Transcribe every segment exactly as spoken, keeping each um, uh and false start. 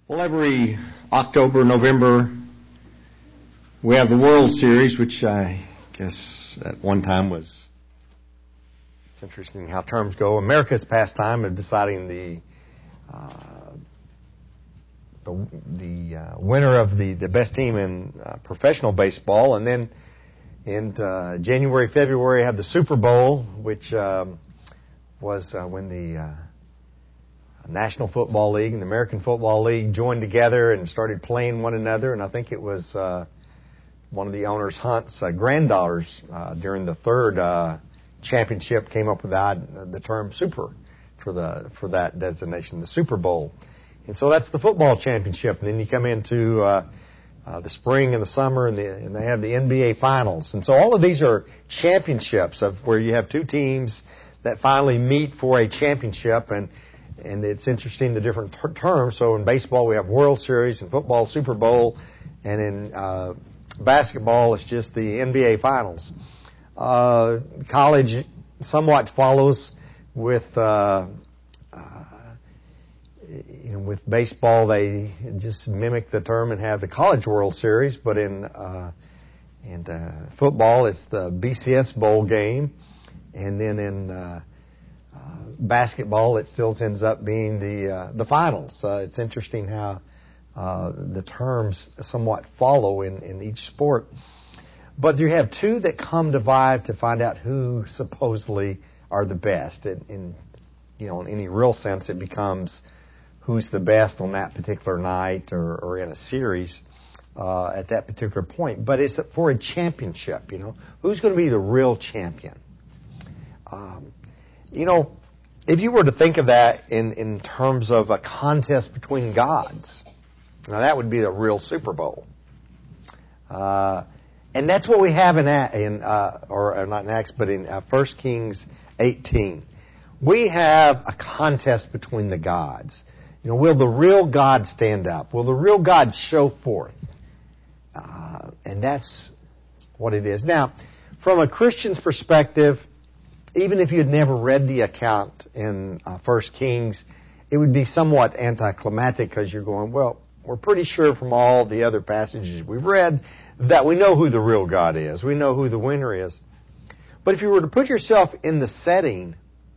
Well, every October, November, we have the World Series, which I guess at one time was, it's interesting how terms go, America's pastime of deciding the uh, the, the uh, winner of the, the best team in uh, professional baseball. And then in uh, January, February, have the Super Bowl, which um, was uh, when the uh, National Football League and the American Football League joined together and started playing one another. And I think it was uh, one of the owners, Hunt's uh, granddaughters, uh, during the third uh, championship, came up with the, the term "super" for the for that designation, the Super Bowl. And so that's the football championship. And then you come into uh, uh, the spring and the summer, and, the, and they have the N B A finals. And so all of these are championships of where you have two teams that finally meet for a championship. And And it's interesting, the different ter- terms. So in baseball, we have World Series, in football, Super Bowl, and in uh, basketball, it's just the N B A Finals. Uh, college somewhat follows with, uh, uh, you know, with baseball, they just mimic the term and have the College World Series. But in uh, in uh, football, it's the B C S Bowl game, and then in uh, Uh, basketball, it still ends up being the uh, the finals. Uh, it's interesting how uh, the terms somewhat follow in, in each sport. But you have two that come to vie to find out who supposedly are the best. In, in you know, in any real sense, it becomes who's the best on that particular night or, or in a series uh, at that particular point. But it's for a championship. You know, who's going to be the real champion? Um, You know, if you were to think of that in, in terms of a contest between gods, now that would be the real Super Bowl. Uh, and that's what we have in, in uh, or, or not in Acts, but in uh, First Kings eighteen. We have a contest between the gods. You know, will the real God stand up? Will the real God show forth? Uh, and that's what it is. Now, from a Christian's perspective, even if you had never read the account in uh, First Kings, it would be somewhat anticlimactic because you're going, well, we're pretty sure from all the other passages we've read that we know who the real God is. We know who the winner is. But if you were to put yourself in the setting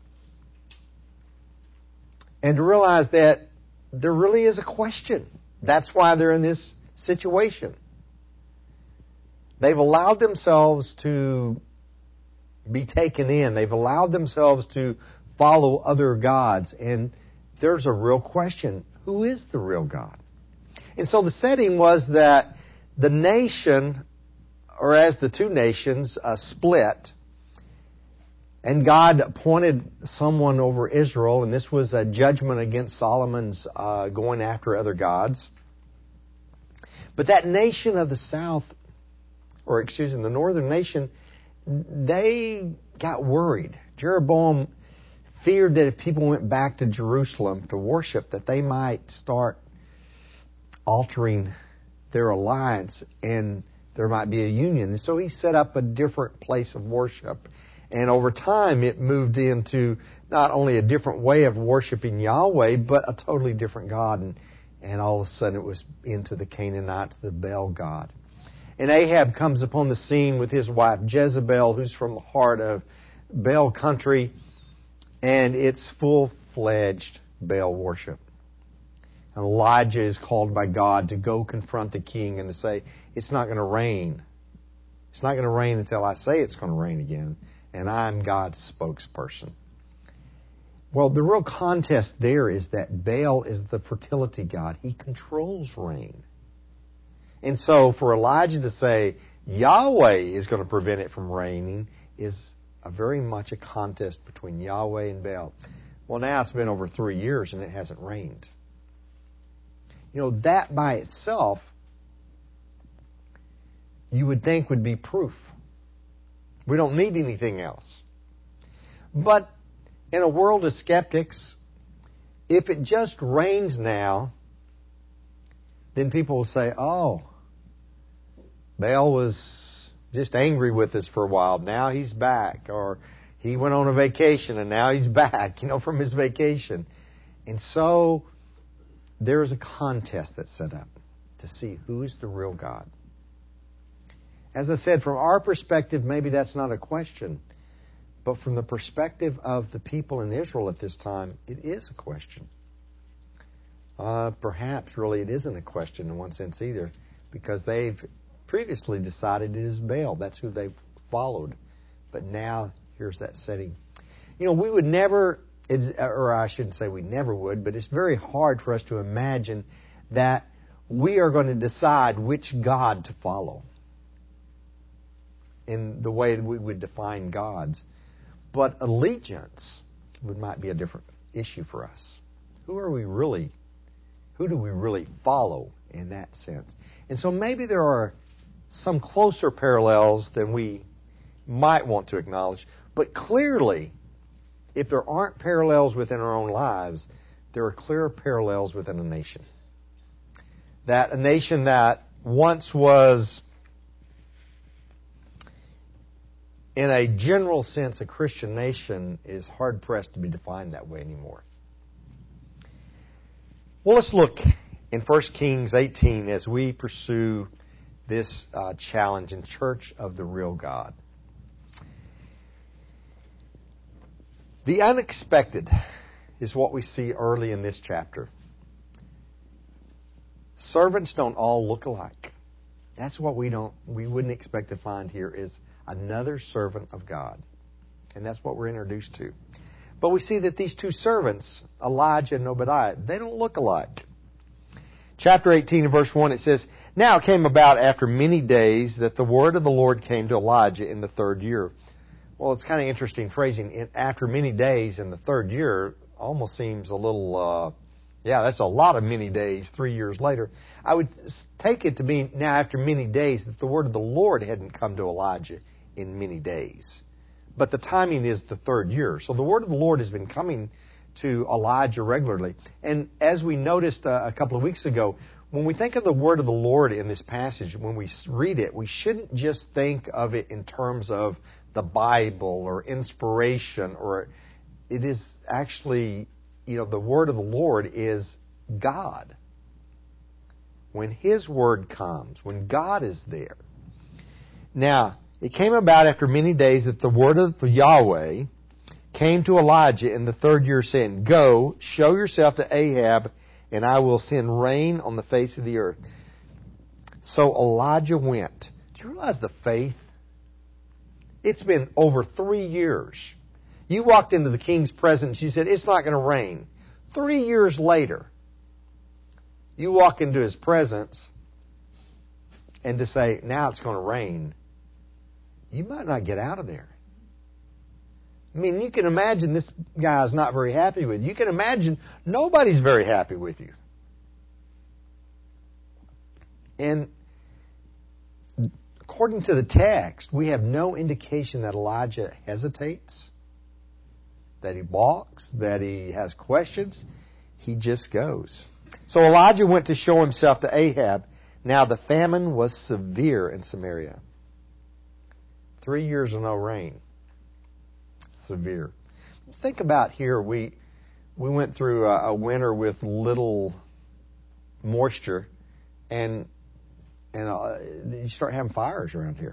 and to realize that there really is a question. That's why they're in this situation. They've allowed themselves to be taken in. They've allowed themselves to follow other gods. And there's a real question. Who is the real God? And so the setting was that the nation, or as the two nations, uh, split. And God appointed someone over Israel. And this was a judgment against Solomon's uh, going after other gods. But that nation of the south, or excuse me, the northern nation, they got worried. Jeroboam feared that if people went back to Jerusalem to worship, that they might start altering their alliance and there might be a union. And so he set up a different place of worship. And over time it moved into not only a different way of worshiping Yahweh, but a totally different God. And, and all of a sudden it was into the Canaanite, the Baal God. And Ahab comes upon the scene with his wife Jezebel, who's from the heart of Baal country, and it's full-fledged Baal worship. And Elijah is called by God to go confront the king and to say, it's not going to rain. It's not going to rain until I say it's going to rain again, and I'm God's spokesperson. Well, the real contest there is that Baal is the fertility god. He controls rain. And so for Elijah to say Yahweh is going to prevent it from raining is a very much a contest between Yahweh and Baal. Well, now it's been over three years and it hasn't rained. You know, that by itself, you would think would be proof. We don't need anything else. But in a world of skeptics, if it just rains now, then people will say, oh, Baal was just angry with us for a while. Now he's back. Or he went on a vacation and now he's back, you know, from his vacation. And so there's a contest that's set up to see who is the real God. As I said, from our perspective, maybe that's not a question. But from the perspective of the people in Israel at this time, it is a question. Uh, perhaps, really, it isn't a question in one sense either, because they've previously decided it is Baal. That's who they've followed. But now, here's that setting. You know, we would never, or I shouldn't say we never would, but it's very hard for us to imagine that we are going to decide which God to follow in the way that we would define gods. But allegiance would might be a different issue for us. Who are we really, who do we really follow in that sense? And so maybe there are some closer parallels than we might want to acknowledge. But clearly, if there aren't parallels within our own lives, there are clear parallels within a nation. That a nation that once was, in a general sense, a Christian nation is hard-pressed to be defined that way anymore. Well, let's look in First Kings eighteen as we pursue this uh, challenge in Church of the Real God. The unexpected is what we see early in this chapter. Servants don't all look alike. That's what we don't we wouldn't expect to find here is another servant of God. And that's what we're introduced to. But we see that these two servants, Elijah and Obadiah, they don't look alike. Chapter eighteen and verse one, it says, "Now it came about after many days that the word of the Lord came to Elijah in the third year." Well, it's kind of interesting phrasing. After many days in the third year almost seems a little, uh, yeah, that's a lot of many days, three years later. I would take it to mean now after many days that the word of the Lord hadn't come to Elijah in many days. But the timing is the third year. So the word of the Lord has been coming to Elijah regularly. And as we noticed uh, a couple of weeks ago, when we think of the word of the Lord in this passage, when we read it, we shouldn't just think of it in terms of the Bible or inspiration, or it is actually, you know, the word of the Lord is God. When His word comes, when God is there. Now, it came about after many days that the word of Yahweh came to Elijah in the third year, saying, "Go, show yourself to Ahab, and I will send rain on the face of the earth." So Elijah went. Do you realize the faith? It's been over three years. You walked into the king's presence, you said, "It's not going to rain." Three years later, you walk into his presence, and to say, "Now it's going to rain," you might not get out of there. I mean, you can imagine this guy's not very happy with you. You can imagine nobody's very happy with you. And according to the text, we have no indication that Elijah hesitates, that he balks, that he has questions. He just goes. So Elijah went to show himself to Ahab. Now the famine was severe in Samaria. Three years of no rain. Severe. Think about here, we we went through a, a winter with little moisture, and and uh, you start having fires around here.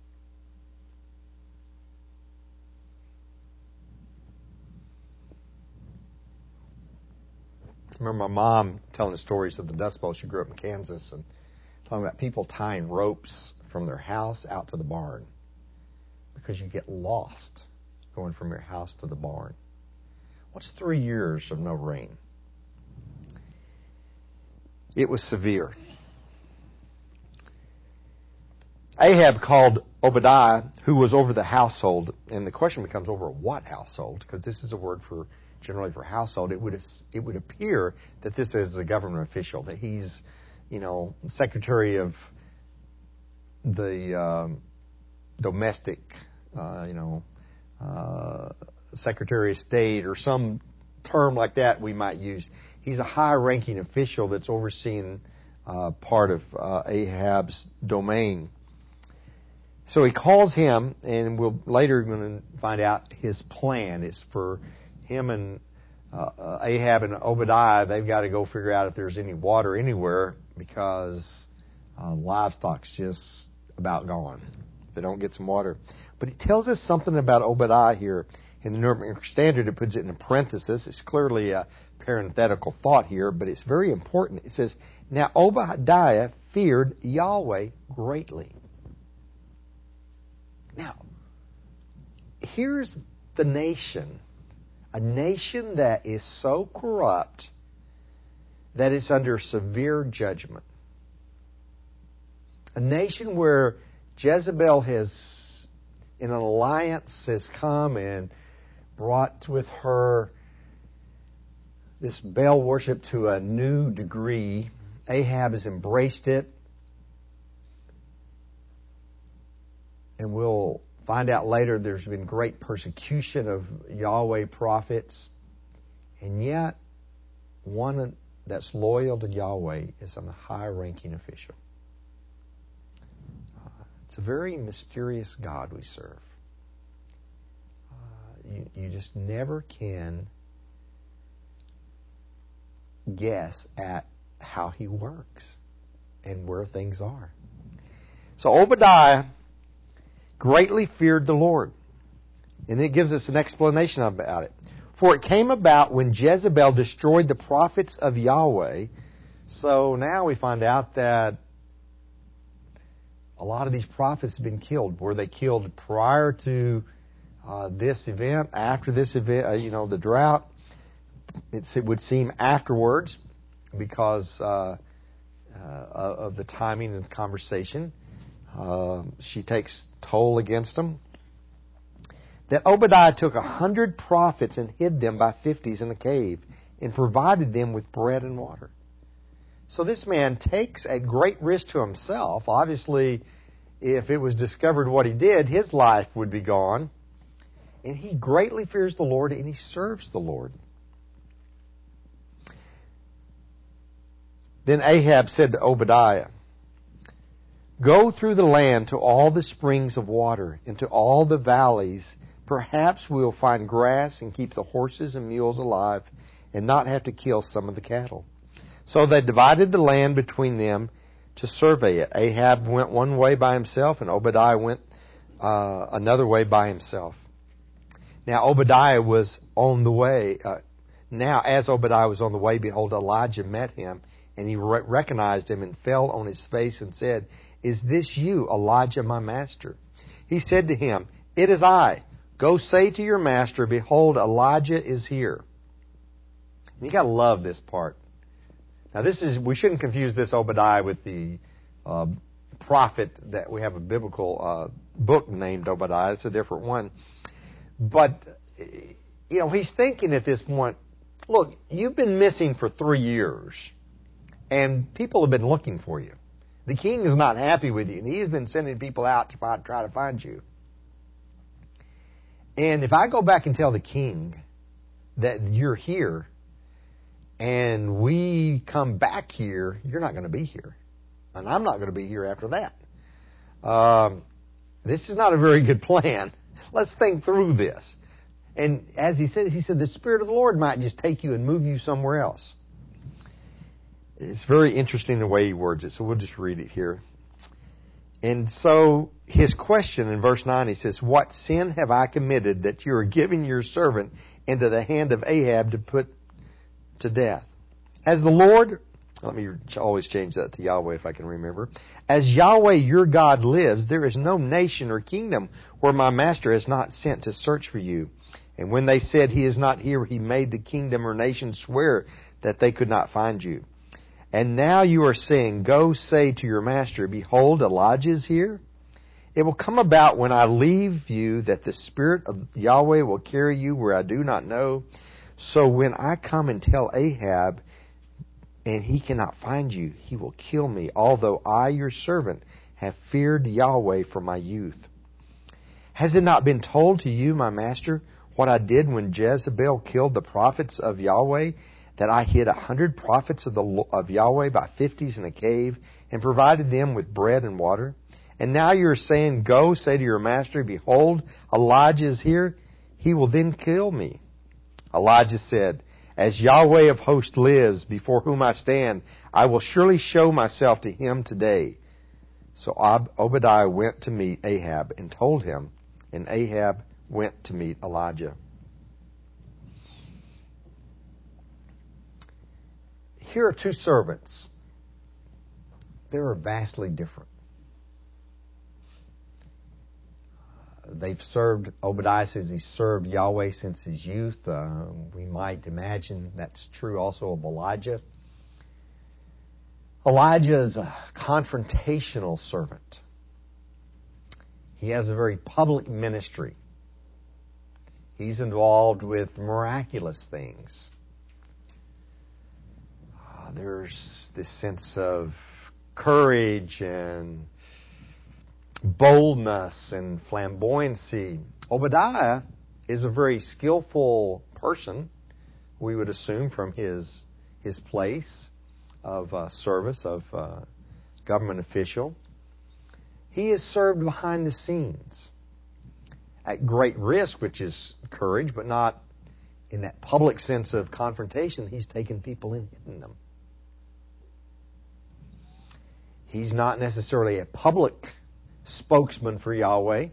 I remember my mom telling the stories of the Dust Bowl. She grew up in Kansas, and talking about people tying ropes from their house out to the barn because you get lost going from your house to the barn. What's three years of no rain? It was severe. Ahab called Obadiah, who was over the household, and the question becomes, over what household? Because this is a word for generally for household. It would it would appear that this is a government official, that he's, you know, secretary of the um, domestic, uh, you know, uh, secretary of state, or some term like that we might use. He's a high-ranking official that's overseeing uh, part of uh, Ahab's domain. So he calls him, and we'll later going to find out his plan is for him and uh, uh, Ahab and Obadiah, they've got to go figure out if there's any water anywhere because uh, livestock's just about gone. They don't get some water. But he tells us something about Obadiah here. In the New American Standard, it puts it in a parenthesis. It's clearly a parenthetical thought here, but it's very important. It says, now Obadiah feared Yahweh greatly. Now, here's the nation. A nation that is so corrupt that it's under severe judgment. A nation where Jezebel has, in an alliance, has come and brought with her this Baal worship to a new degree. Ahab has embraced it. And we'll find out later there's been great persecution of Yahweh prophets. And yet, one that's loyal to Yahweh is a high-ranking official. Uh, it's a very mysterious God we serve. You, you just never can guess at how he works and where things are. So Obadiah greatly feared the Lord. And it gives us an explanation about it. For it came about when Jezebel destroyed the prophets of Yahweh. So now we find out that a lot of these prophets have been killed. Were they killed prior to Uh, this event, after this event, uh, you know, the drought? It's, it would seem afterwards because uh, uh, of the timing of the conversation. Uh, she takes toll against them. That Obadiah took a hundred prophets and hid them by fifties in a cave and provided them with bread and water. So this man takes a great risk to himself. Obviously, if it was discovered what he did, his life would be gone. And he greatly fears the Lord, and he serves the Lord. Then Ahab said to Obadiah, go through the land to all the springs of water, and to all the valleys. Perhaps we will find grass and keep the horses and mules alive, and not have to kill some of the cattle. So they divided the land between them to survey it. Ahab went one way by himself, and Obadiah went uh, another way by himself. Now Obadiah was on the way. Uh, now as Obadiah was on the way, behold, Elijah met him, and he re- recognized him and fell on his face and said, is this you, Elijah, my master? He said to him, it is I. Go say to your master, behold, Elijah is here. And you got to love this part. Now this is, we shouldn't confuse this Obadiah with the uh, prophet that we have a biblical uh, book named Obadiah. It's a different one. But, you know, he's thinking at this point, look, you've been missing for three years, and people have been looking for you. The king is not happy with you, and he's been sending people out to find, try to find you. And if I go back and tell the king that you're here, and we come back here, you're not going to be here. And I'm not going to be here after that. Um, this is not a very good plan. Let's think through this. And as he said, he said, the Spirit of the Lord might just take you and move you somewhere else. It's very interesting the way he words it, so we'll just read it here. And so his question in verse nine, he says, what sin have I committed that you are giving your servant into the hand of Ahab to put to death? As the Lord, let me always change that to Yahweh if I can remember. As Yahweh your God lives, there is no nation or kingdom where my master has not sent to search for you. And when they said he is not here, he made the kingdom or nation swear that they could not find you. And now you are saying, go say to your master, behold, Elijah is here. It will come about when I leave you that the Spirit of Yahweh will carry you where I do not know. So when I come and tell Ahab, and he cannot find you, he will kill me, although I, your servant, have feared Yahweh from my youth. Has it not been told to you, my master, what I did when Jezebel killed the prophets of Yahweh, that I hid a hundred prophets of, the, of Yahweh by fifties in a cave, and provided them with bread and water? And now you are saying, go, say to your master, behold, Elijah is here. He will then kill me. Elijah said, As Yahweh of hosts lives, before whom I stand, I will surely show myself to him today. So Ob- Obadiah went to meet Ahab and told him, and Ahab went to meet Elijah. Here are two servants. They were vastly different. They've served, Obadiah says he served Yahweh since his youth. Uh, we might imagine that's true also of Elijah. Elijah is a confrontational servant. He has a very public ministry. He's involved with miraculous things. Uh, there's this sense of courage and boldness and flamboyancy. Obadiah is a very skillful person, we would assume, from his his place of uh, service, of uh, government official. He is served behind the scenes at great risk, which is courage, but not in that public sense of confrontation. He's taken people and hidden them. He's not necessarily a public spokesman for Yahweh.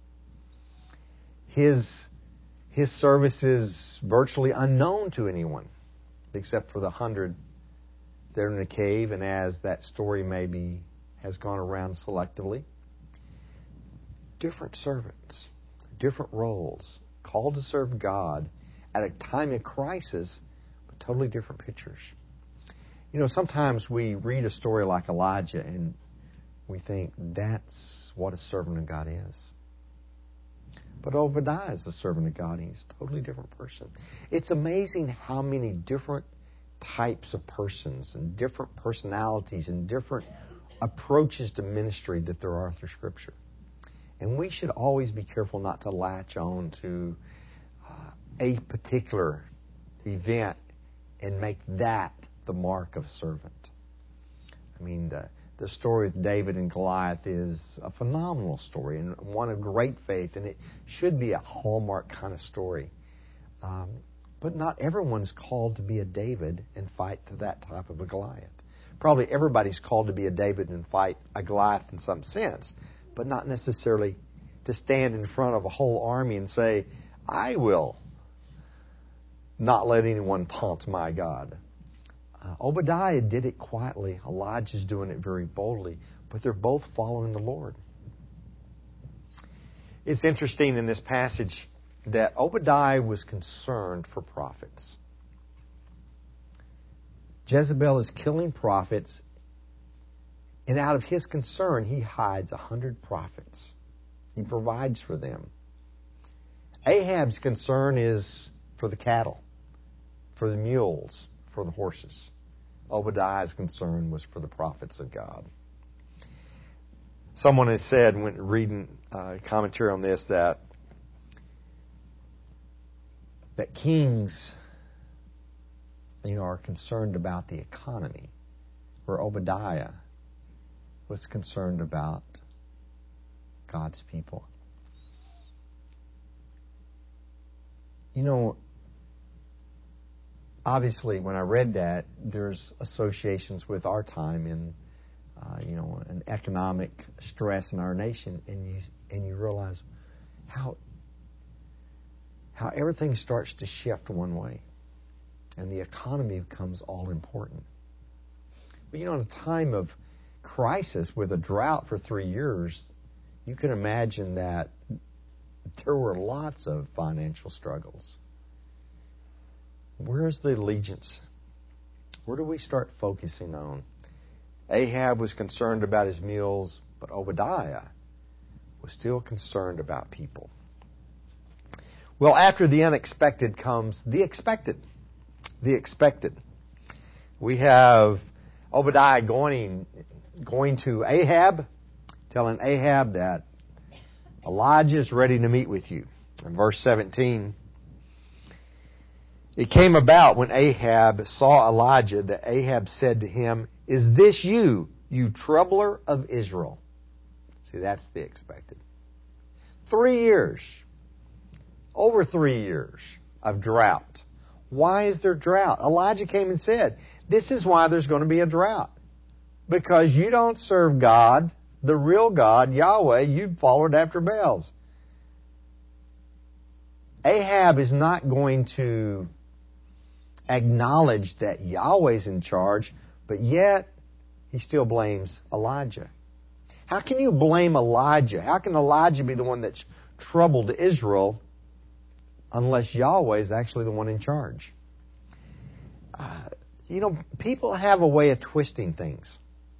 His, his service is virtually unknown to anyone, except for the hundred there in the cave, and as that story maybe has gone around selectively. Different servants, different roles, called to serve God at a time of crisis, but totally different pictures. You know, sometimes we read a story like Elijah and we think that's what a servant of God is. But Obadiah is a servant of God. He's a totally different person. It's amazing how many different types of persons and different personalities and different approaches to ministry that there are through Scripture. And we should always be careful not to latch on to uh, a particular event and make that the mark of servant. I mean, the, the story with David and Goliath is a phenomenal story and one of great faith, and it should be a hallmark kind of story. Um, but not everyone's called to be a David and fight to that type of a Goliath. Probably everybody's called to be a David and fight a Goliath in some sense, but not necessarily to stand in front of a whole army and say, I will not let anyone taunt my God. Uh, Obadiah did it quietly. Elijah's doing it very boldly, but they're both following the Lord. It's interesting in this passage that Obadiah was concerned for prophets. Jezebel is killing prophets, and out of his concern, he hides a hundred prophets. He provides for them. Ahab's concern is for the cattle, for the mules, for the horses. Obadiah's concern was for the prophets of God. Someone has said, when reading uh, commentary on this, that that kings, you know, are concerned about the economy, where Obadiah was concerned about God's people. You know, obviously, when I read that, there's associations with our time in, uh, you know, an economic stress in our nation, and you and you realize how how everything starts to shift one way, and the economy becomes all important. But you know, in a time of crisis with a drought for three years, you can imagine that there were lots of financial struggles. Where's the allegiance? Where do we start focusing on? Ahab was concerned about his mules, but Obadiah was still concerned about people. Well, after the unexpected comes the expected. The expected. We have Obadiah going, going to Ahab, telling Ahab that Elijah is ready to meet with you. In verse seventeen, it came about when Ahab saw Elijah that Ahab said to him, "Is this you, you troubler of Israel?" See, that's the expected. Three years, over three years of drought, Why is there drought? Elijah came and said, this is why there's going to be a drought. Because you don't serve God, the real God, Yahweh, you've followed after Baals. Ahab is not going to acknowledge that Yahweh's in charge, but yet he still blames Elijah. How can you blame Elijah? How can Elijah be the one that's troubled Israel unless Yahweh is actually the one in charge? Uh, you know, people have a way of twisting things.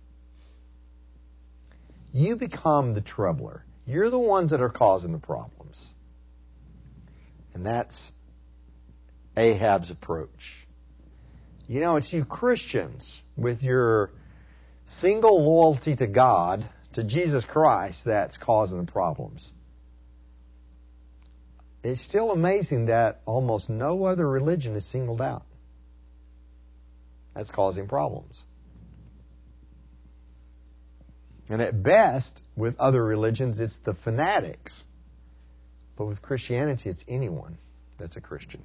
You become the troubler. You're the ones that are causing the problems. And that's Ahab's approach. You know, it's you Christians with your single loyalty to God, to Jesus Christ, that's causing the problems. It's still amazing that almost no other religion is singled out. That's causing problems. And at best, with other religions, it's the fanatics. But with Christianity, it's anyone that's a Christian.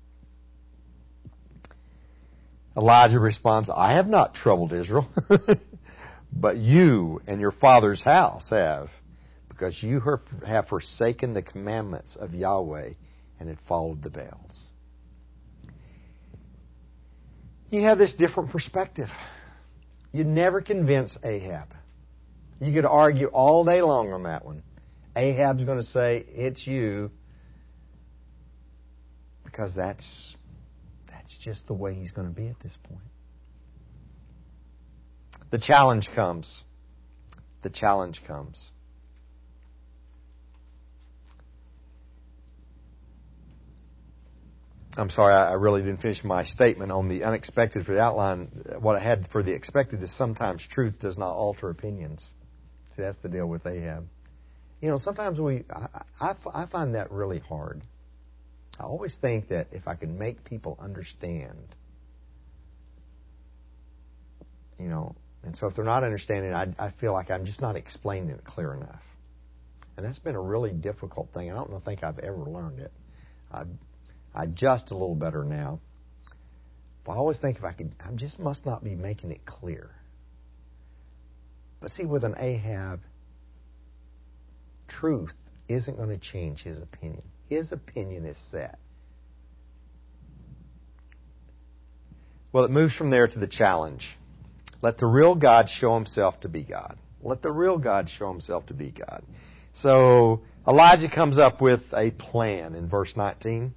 Elijah responds, I have not troubled Israel, but you and your father's house have, because you have forsaken the commandments of Yahweh and had followed the Baals. You have this different perspective. You never convince Ahab. You could argue all day long on that one. Ahab's going to say, it's you, because that's that's just the way he's going to be at this point. The challenge comes. The challenge comes. I'm sorry, I really didn't finish my statement on the unexpected for the outline. What I had for the expected is sometimes truth does not alter opinions. See, that's the deal with Ahab. You know, sometimes we, I, I, I find that really hard. I always think that if I can make people understand, you know, and so if they're not understanding, I, I feel like I'm just not explaining it clear enough. And that's been a really difficult thing. I don't think I've ever learned it. I, I adjust a little better now. But I always think if I could, I just must not be making it clear. But see, with an Ahab, truth isn't going to change his opinion. His opinion is set. Well, it moves from there to the challenge. Let the real God show himself to be God. Let the real God show himself to be God. So Elijah comes up with a plan in verse nineteen.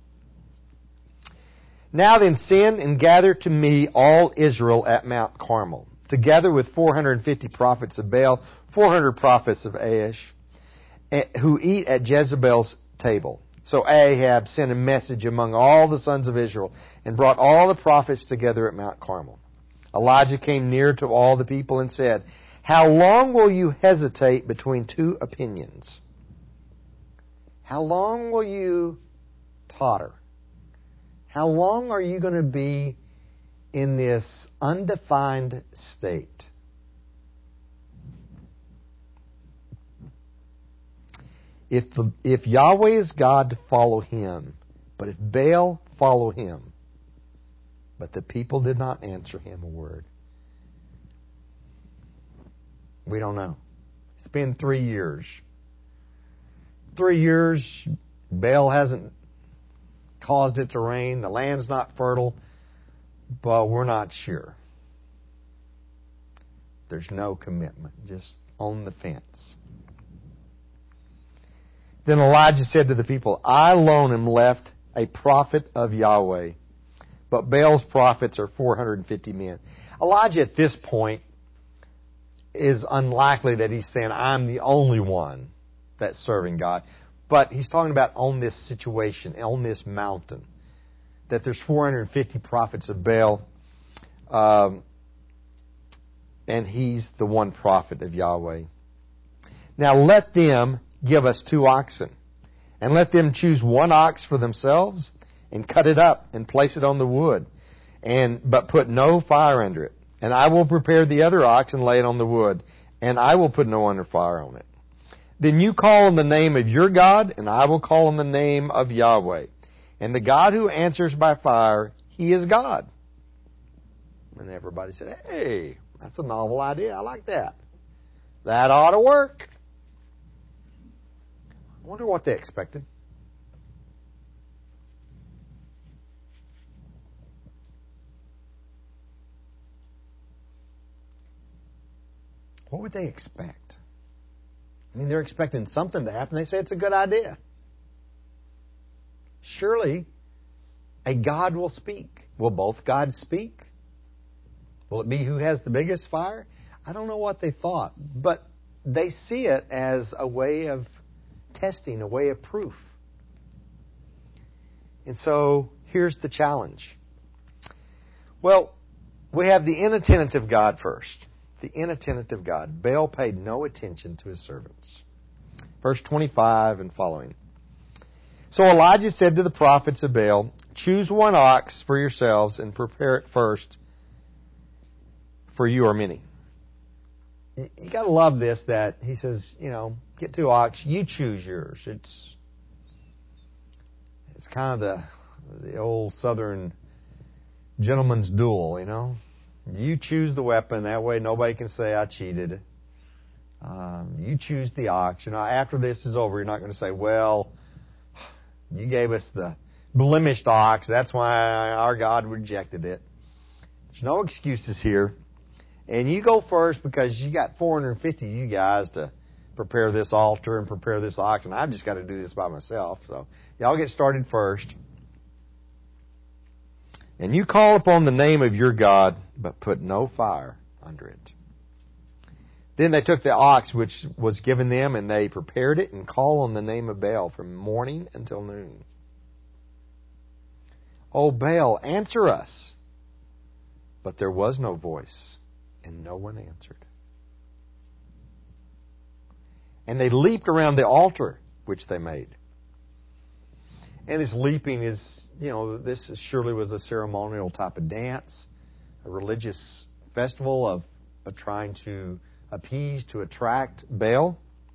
Now then, send and gather to me all Israel at Mount Carmel, together with four hundred fifty prophets of Baal, four hundred prophets of Ash, who eat at Jezebel's table. So Ahab sent a message among all the sons of Israel and brought all the prophets together at Mount Carmel. Elijah came near to all the people and said, how long will you hesitate between two opinions? How long will you totter? How long are you going to be in this undefined state? If the, if Yahweh is God, to follow him. But if Baal, follow him. But the people did not answer him a word. We don't know. It's been three years. Three years, Baal hasn't caused it to rain. The land's not fertile. But we're not sure. There's no commitment. Just on the fence. Then Elijah said to the people, I alone am left a prophet of Yahweh, but Baal's prophets are four hundred fifty men. Elijah at this point is unlikely that he's saying, I'm the only one that's serving God. But he's talking about on this situation, on this mountain, that there's four hundred fifty prophets of Baal, um, and he's the one prophet of Yahweh. Now let them give us two oxen, and let them choose one ox for themselves, and cut it up, and place it on the wood, and but put no fire under it. And I will prepare the other ox and lay it on the wood, and I will put no under fire on it. Then you call on the name of your God, and I will call on the name of Yahweh. And the God who answers by fire, He is God. And everybody said, hey, that's a novel idea. I like that. That ought to work. I wonder what they expected. What would they expect? I mean, they're expecting something to happen. They say it's a good idea. Surely, a God will speak. Will both gods speak? Will it be who has the biggest fire? I don't know what they thought, but they see it as a way of testing, a way of proof. And so, here's the challenge. Well, we have the inattentive God first. The inattentive God. Baal paid no attention to his servants. Verse twenty-five and following. So Elijah said to the prophets of Baal, choose one ox for yourselves and prepare it first, for you are many. You got to love this, that he says, you know, get two ox, you choose yours. It's it's kind of the the old southern gentleman's duel, you know. You choose the weapon. That way nobody can say I cheated. Um, you choose the ox. You know, after this is over, you're not going to say, well, you gave us the blemished ox. That's why our God rejected it. There's no excuses here. And you go first because you got four hundred fifty of you guys to prepare this altar and prepare this ox. And I've just got to do this by myself. So y'all get started first. And you call upon the name of your God, but put no fire under it. Then they took the ox which was given them, and they prepared it and called on the name of Baal from morning until noon. O Baal, answer us. But there was no voice, and no one answered. And they leaped around the altar which they made. And this leaping is, you know, this surely was a ceremonial type of dance, a religious festival of, of trying to appease, to attract Baal.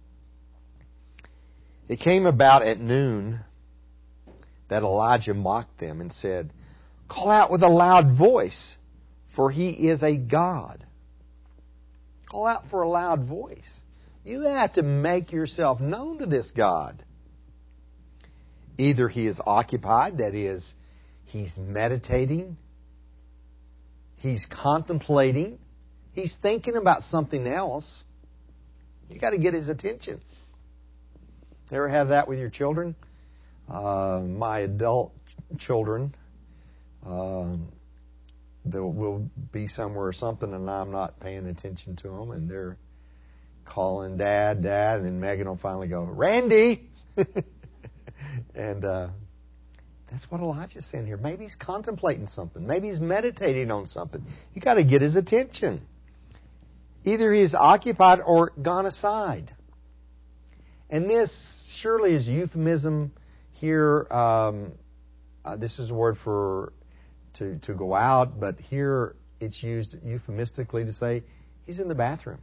It came about at noon that Elijah mocked them and said, call out with a loud voice, for he is a god. Call out for a loud voice. You have to make yourself known to this God. Either he is occupied, that is, he's meditating, he's contemplating, he's thinking about something else. You got to get his attention. Ever have that with your children? Uh, my adult children, uh, they will be somewhere or something, and I'm not paying attention to them, and they're calling Dad, Dad, and then Megan will finally go, Randy! And uh, that's what Elijah's saying here. Maybe he's contemplating something. Maybe he's meditating on something. You got to get his attention. Either he is occupied or gone aside. And this surely is euphemism here. Um, uh, this is a word for to, to go out, but here it's used euphemistically to say he's in the bathroom.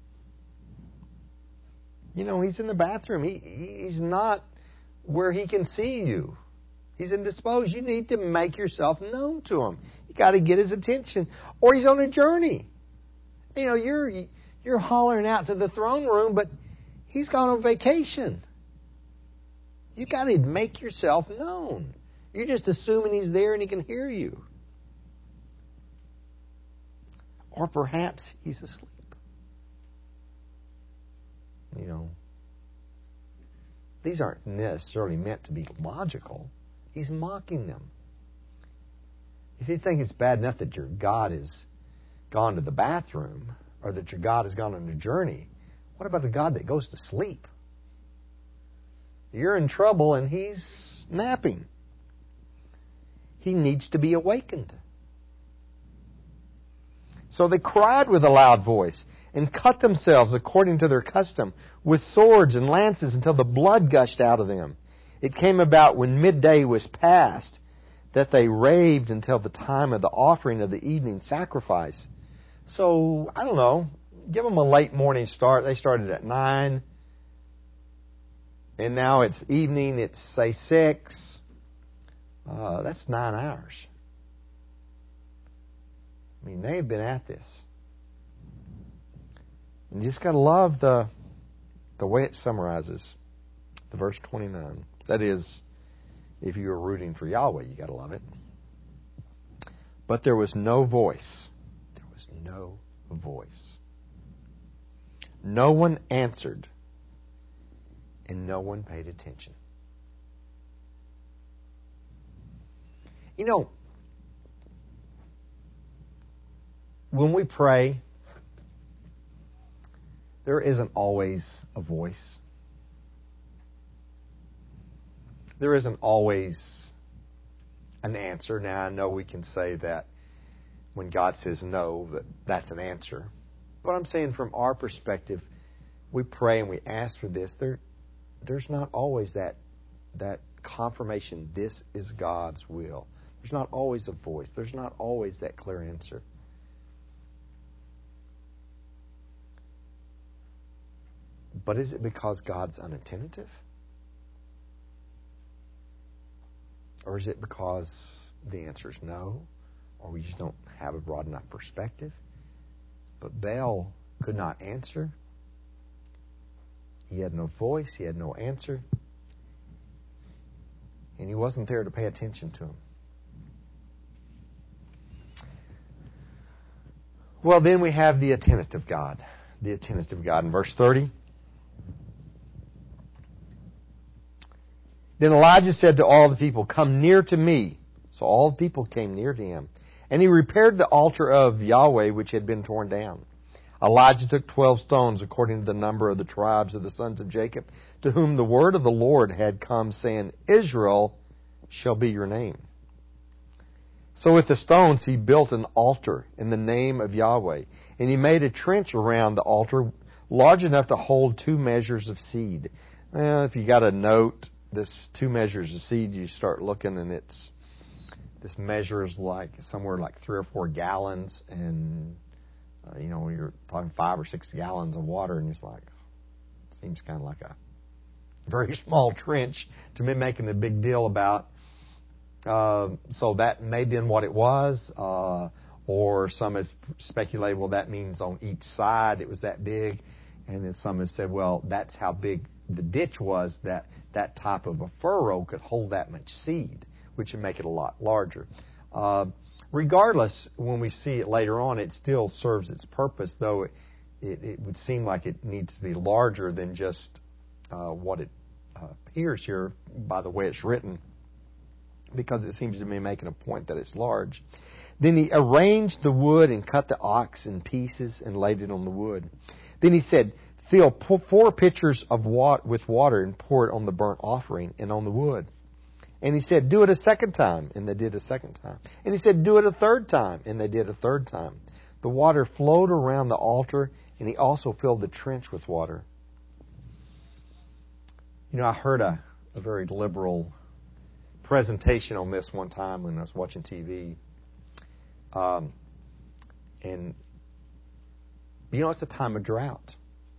You know, he's in the bathroom. He, he's not where he can see you. He's indisposed. You need to make yourself known to him. You got to get his attention. Or he's on a journey. You know, you're you're hollering out to the throne room, but he's gone on vacation. You got to make yourself known. You're just assuming he's there and he can hear you. Or perhaps he's asleep. You know, these aren't necessarily meant to be logical. He's mocking them. If you think it's bad enough that your God has gone to the bathroom or that your God has gone on a journey, what about the God that goes to sleep? You're in trouble and he's napping. He needs to be awakened. So they cried with a loud voice and cut themselves according to their custom with swords and lances until the blood gushed out of them. It came about when midday was past that they raved until the time of the offering of the evening sacrifice. So, I don't know, give them a late morning start. They started at nine. And now it's evening, it's say six. Uh, that's nine hours. I mean, they've been at this. And you just got to love the the way it summarizes the verse twenty-nine. That is, if you were rooting for Yahweh, you got to love it. But there was no voice. There was no voice. No one answered, and no one paid attention. You know, when we pray, there isn't always a voice. There isn't always an answer. Now, I know we can say that when God says no, that that's an answer. But I'm saying from our perspective, we pray and we ask for this. There, there's not always that that confirmation, this is God's will. There's not always a voice. There's not always that clear answer. But is it because God's unattentive? Or is it because the answer is no? Or we just don't have a broad enough perspective? But Baal could not answer. He had no voice. He had no answer. And he wasn't there to pay attention to him. Well, then we have the attentive God. The attentive God. In verse thirty. Then Elijah said to all the people, come near to me. So all the people came near to him. And he repaired the altar of Yahweh which had been torn down. Elijah took twelve stones according to the number of the tribes of the sons of Jacob, to whom the word of the Lord had come, saying, Israel shall be your name. So with the stones he built an altar in the name of Yahweh. And he made a trench around the altar large enough to hold two measures of seed. Well, if you got a note, this two measures of seed, you start looking and it's, this measure is like somewhere like three or four gallons. And, uh, you know, you're talking five or six gallons of water. And it's like, it seems kind of like a very small trench to me making a big deal about. Uh, so that may have been what it was, uh, or some have speculated, well, that means on each side it was that big, and then some have said, well, that's how big the ditch was, that that type of a furrow could hold that much seed, which would make it a lot larger. Uh, regardless, when we see it later on, it still serves its purpose, though it, it, it would seem like it needs to be larger than just uh, what it uh, appears here by the way it's written, because it seems to be making a point that it's large. Then he arranged the wood and cut the ox in pieces and laid it on the wood. Then he said, fill four pitchers of water with water and pour it on the burnt offering and on the wood. And he said, do it a second time. And they did a second time. And he said, do it a third time. And they did a third time. The water flowed around the altar, and he also filled the trench with water. You know, I heard a, a very liberal presentation on this one time when I was watching T V. Um, and, you know, it's a time of drought.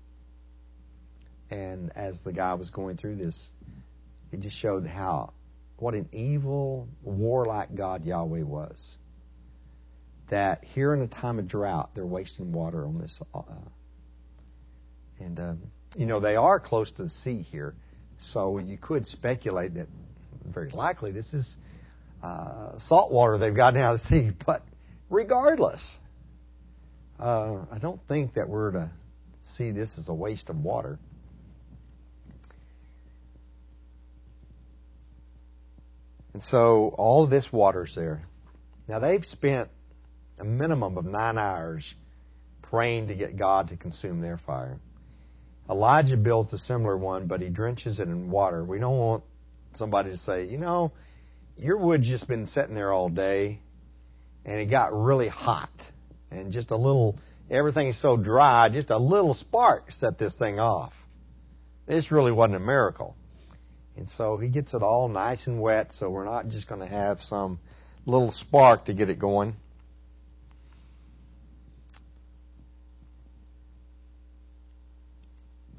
And as the guy was going through this, it just showed how, what an evil, warlike God Yahweh was. That here in a time of drought, they're wasting water on this. Uh, and, um, you know, they are close to the sea here. So you could speculate that very likely this is uh, salt water they've gotten out of the sea. But regardless, uh, I don't think that we're to see this as a waste of water. And so all of this water's there. Now they've spent a minimum of nine hours praying to get God to consume their fire. Elijah builds a similar one, but he drenches it in water. We don't want somebody to say, you know, your wood's just been sitting there all day and it got really hot and just a little, everything's so dry, just a little spark set this thing off. This really wasn't a miracle. And so he gets it all nice and wet, so we're not just going to have some little spark to get it going.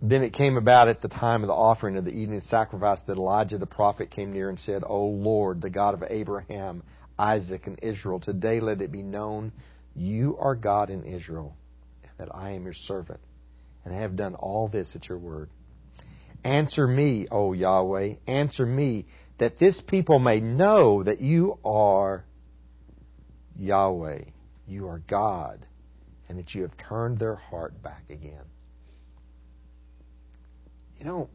Then it came about at the time of the offering of the evening sacrifice that Elijah the prophet came near and said, O Lord, the God of Abraham, Isaac, and Israel, today let it be known you are God in Israel, and that I am your servant, and I have done all this at your word. Answer me, O Yahweh, answer me, that this people may know that you are Yahweh, you are God, and that you have turned their heart back again. You know,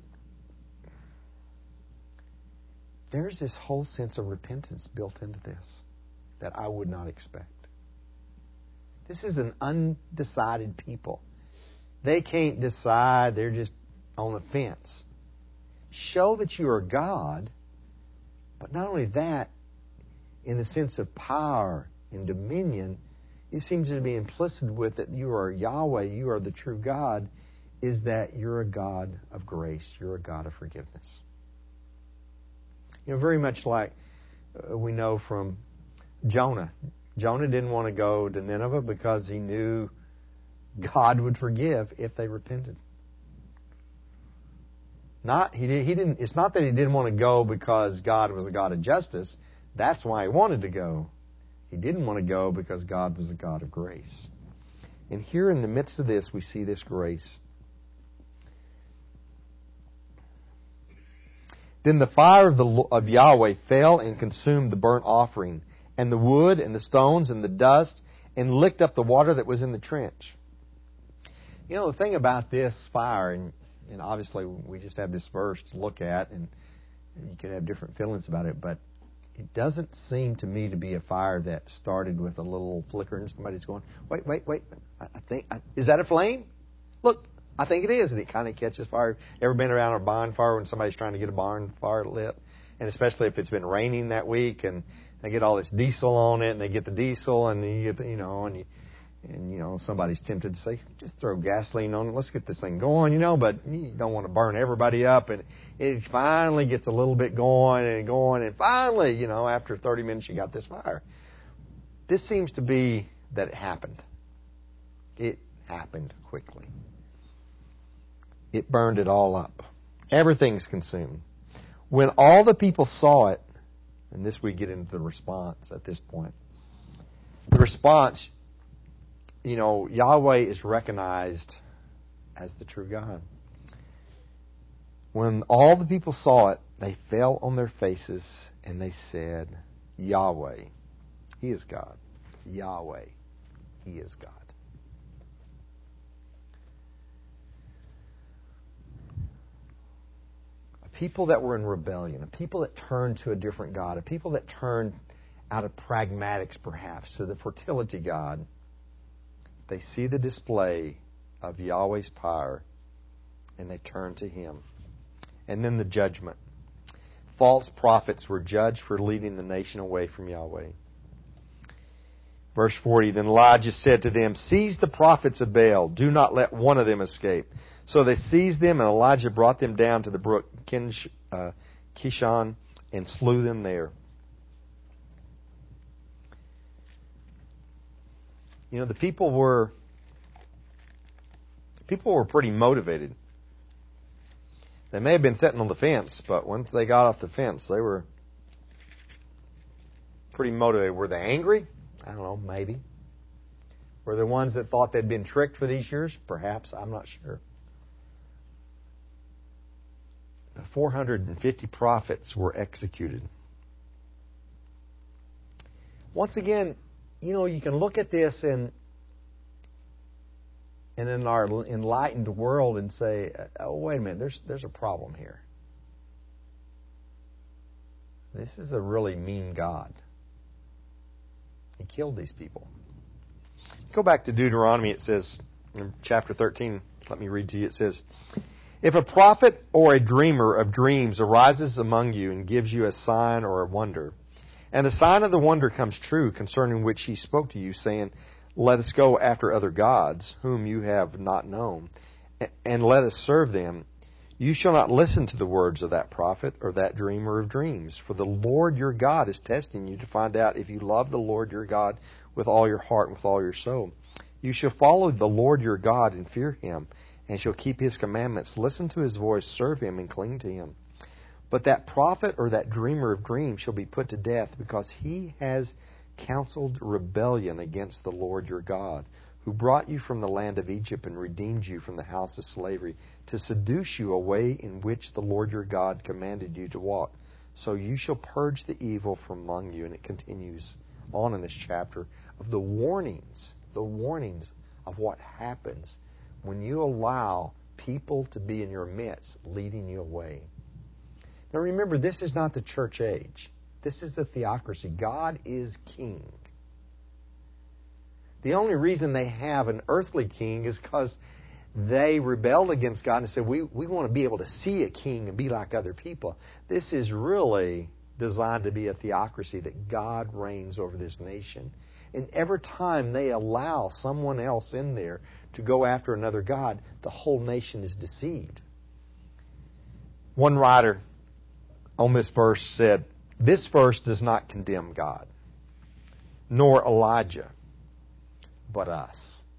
there's this whole sense of repentance built into this that I would not expect. This is an undecided people. They can't decide. They're just on the fence. Show that you are God, but not only that, in the sense of power and dominion, it seems to be implicit with that you are Yahweh, you are the true God, is that you're a God of grace. You're a God of forgiveness. You know, very much like uh, we know from Jonah. Jonah didn't want to go to Nineveh because he knew God would forgive if they repented. Not he, he didn't. It's not that he didn't want to go because God was a God of justice. That's why he wanted to go. He didn't want to go because God was a God of grace. And here in the midst of this, we see this grace. Then the fire of, the, of Yahweh fell and consumed the burnt offering, and the wood, and the stones, and the dust, and licked up the water that was in the trench. You know, the thing about this fire, and, and obviously we just have this verse to look at, and you could have different feelings about it, but it doesn't seem to me to be a fire that started with a little flicker and somebody's going, wait, wait, wait, I, I think, I, is that a flame? Look, I think it is, and it kind of catches fire. Ever been around a bonfire when somebody's trying to get a bonfire lit? And especially if it's been raining that week, and they get all this diesel on it, and they get the diesel, and you get the, you know, and you, and you know, somebody's tempted to say, just throw gasoline on it, let's get this thing going, you know, but you don't want to burn everybody up, and it finally gets a little bit going and going, and finally, you know, after thirty minutes, you got this fire. This seems to be that it happened. It happened quickly. It burned it all up. Everything's consumed. When all the people saw it, and this we get into the response at this point. The response, you know, Yahweh is recognized as the true God. When all the people saw it, they fell on their faces and they said, Yahweh, He is God. Yahweh, He is God. People that were in rebellion, a people that turned to a different God, a people that turned out of pragmatics perhaps to the fertility God, they see the display of Yahweh's power and they turn to Him. And then the judgment. False prophets were judged for leading the nation away from Yahweh. Verse forty, then Elijah said to them, seize the prophets of Baal, do not let one of them escape. So they seized them, and Elijah brought them down to the brook Kishon and slew them there. You know, the people were people were pretty motivated. They may have been sitting on the fence, but once they got off the fence, they were pretty motivated. Were they angry? I don't know, maybe. Were they ones that thought they'd been tricked for these years? Perhaps, I'm not sure. four hundred fifty prophets were executed. Once again, you know, you can look at this and and in our enlightened world and say, oh, wait a minute, there's there's a problem here. This is a really mean God. He killed these people. Go back to Deuteronomy. It says, in chapter thirteen, let me read to you. It says, if a prophet or a dreamer of dreams arises among you and gives you a sign or a wonder, and the sign of the wonder comes true concerning which he spoke to you, saying, let us go after other gods, whom you have not known, and let us serve them, you shall not listen to the words of that prophet or that dreamer of dreams. For the Lord your God is testing you to find out if you love the Lord your God with all your heart and with all your soul. You shall follow the Lord your God and fear Him, and shall keep his commandments. Listen to his voice, serve him, and cling to him. But that prophet or that dreamer of dreams shall be put to death, because he has counseled rebellion against the Lord your God, who brought you from the land of Egypt and redeemed you from the house of slavery, to seduce you away in which the Lord your God commanded you to walk. So you shall purge the evil from among you. And it continues on in this chapter of the warnings, the warnings of what happens when you allow people to be in your midst leading you away. Now remember, this is not the church age. This is the theocracy. God is king. The only reason they have an earthly king is because they rebelled against God and said, we, we want to be able to see a king and be like other people. This is really designed to be a theocracy, that God reigns over this nation. And every time they allow someone else in there to go after another god, the whole nation is deceived. One writer on this verse said, this verse does not condemn God, nor Elijah, but us.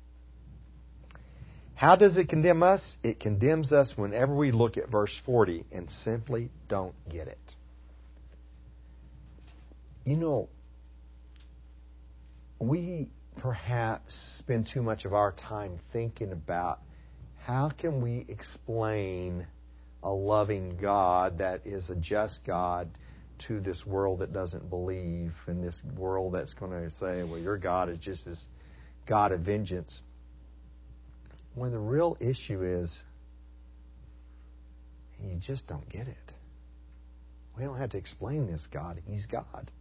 How does it condemn us? It condemns us whenever we look at verse forty and simply don't get it. You know, we perhaps spend too much of our time thinking about how can we explain a loving God that is a just God to this world that doesn't believe, and this world that's going to say, well, your God is just this God of vengeance. When the real issue is, you just don't get it. We don't have to explain this God. He's God.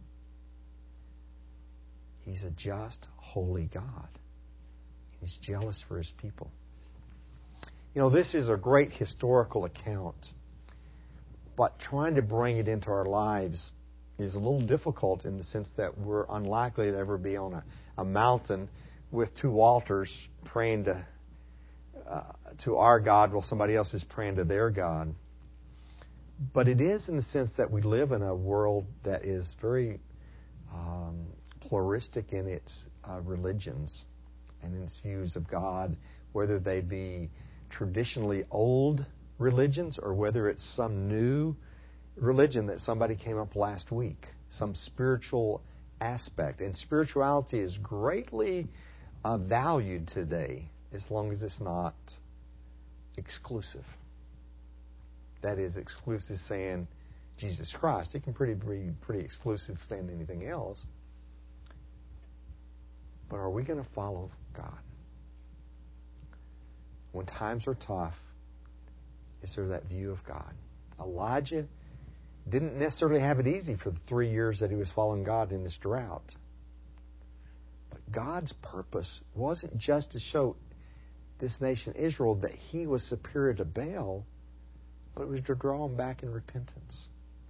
He's a just, holy God. He's jealous for His people. You know, this is a great historical account, but trying to bring it into our lives is a little difficult, in the sense that we're unlikely to ever be on a, a mountain with two altars praying to uh, to our God while somebody else is praying to their God. But it is in the sense that we live in a world that is very um, pluralistic in its uh, religions and in its views of God, whether they be traditionally old religions or whether it's some new religion that somebody came up last week, some spiritual aspect. And spirituality is greatly uh, valued today, as long as it's not exclusive. That is, exclusive saying Jesus Christ. It can pretty be pretty exclusive saying anything else. But are we going to follow God? When times are tough, is there that view of God? Elijah didn't necessarily have it easy for the three years that he was following God in this drought. But God's purpose wasn't just to show this nation Israel that He was superior to Baal, but it was to draw them back in repentance.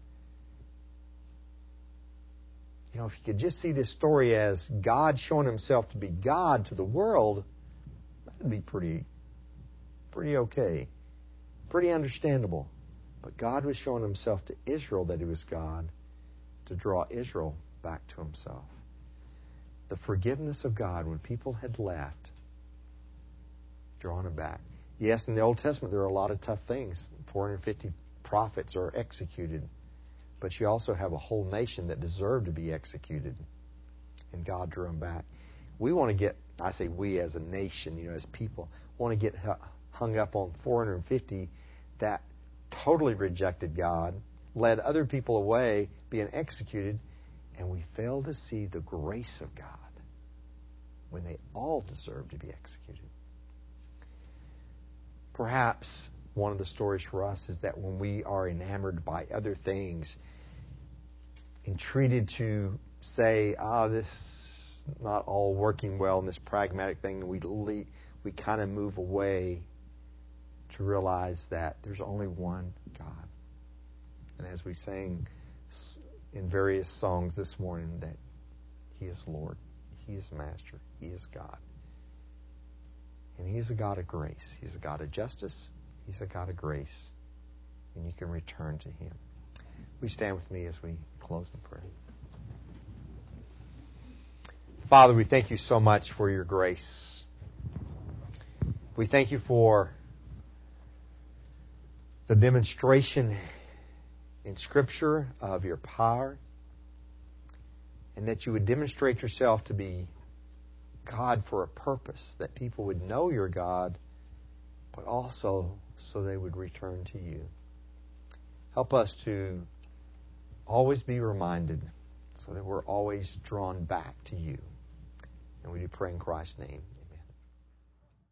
You know, if you could just see this story as God showing Himself to be God to the world, that'd be pretty, pretty okay, pretty understandable. But God was showing Himself to Israel that He was God, to draw Israel back to Himself. The forgiveness of God when people had left, drawing them back. Yes, in the Old Testament there are a lot of tough things. four hundred fifty prophets are executed. But you also have a whole nation that deserved to be executed. And God drew them back. We want to get, I say we as a nation, you know, as people, want to get hung up on four hundred fifty that totally rejected God, led other people away, being executed, and we fail to see the grace of God when they all deserve to be executed. Perhaps one of the stories for us is that when we are enamored by other things, entreated to say, ah, oh, this is not all working well in this pragmatic thing, we le- we kind of move away to realize that there's only one God. And as we sang in various songs this morning, that He is Lord, He is Master, He is God. And He is a God of grace. He's a God of justice. He's a God of grace. And you can return to Him. Will you stand with me as we close in prayer? Father, we thank You so much for Your grace. We thank You for the demonstration in Scripture of your power, and that you would demonstrate yourself to be God for a purpose, that people would know you're God, but also so they would return to you. Help us to always be reminded so that we're always drawn back to you. And we do pray in Christ's name.